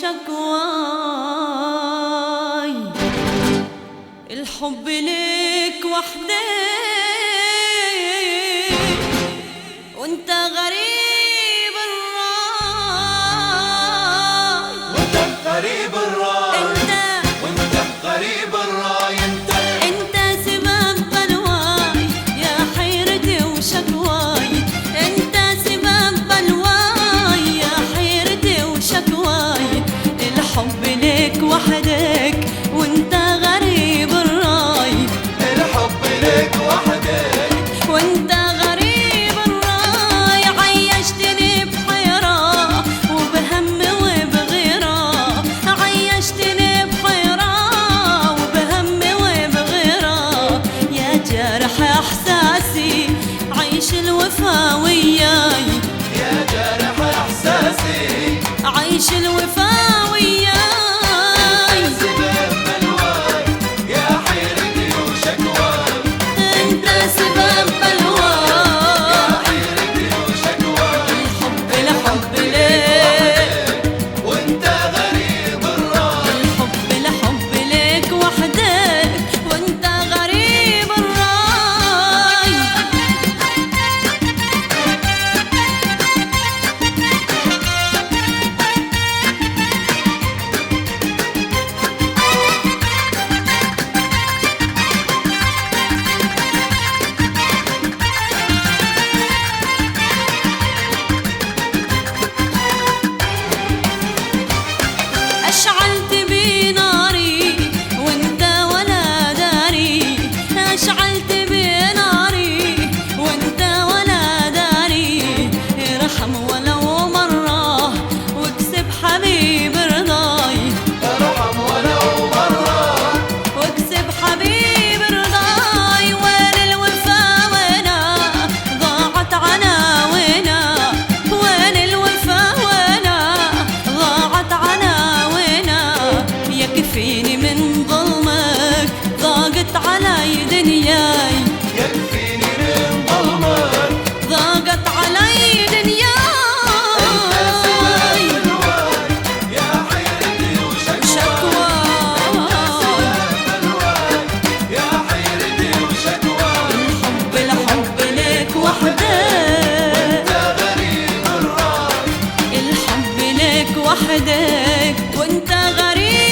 وشكواي. الحب ليك وحدك وانت غريب الراي. وانت غريب الراي، وانت غريب الراي. انت سبب بلواي يا حيرتي وشكواي. انت سبب بلواي يا حيرتي وشكواي. الحب ليك وحدك وانت غريب الراي. الحب ليك وحدك وانت غريب الراي. عيشتني بحيرة وبهم وبغيرة. عيشتني بحيرة وبهم وبغيرة. يا جارح احساسي عيش الوفا وياي. يا جارح احساسي عيش الوفا وياي. سبب بلواي يا حيرتي وشكواي. انت سبب بلواي يا حيرتي وشكواي. الحب ليك وانت غريب الراي. الحب ليك وحدك وانت غريب الراي. أشعلت بي ناري وانت ولا داري. أشعلت بي ناري وانت ولا داري. ارحم ولو مرة واكسب حبيب رضاي. ارحم ولو مرة واكسب حبيب رضاي. وين الوفا وينا ضاعت عناوينا. وين الوفا وينا ضاعت عناوينا. يكفيني من ظلمك ضاقت علي دنياي. يكفيني من ظلمك. ضاقت علي دنياي. بلواي يا حيرتي وشكواي. شكواي بلواي يا حيرتي وشكواي. الحب ليك وحدك. انت غريب الراي. الحب ليك وحدك وانت غريب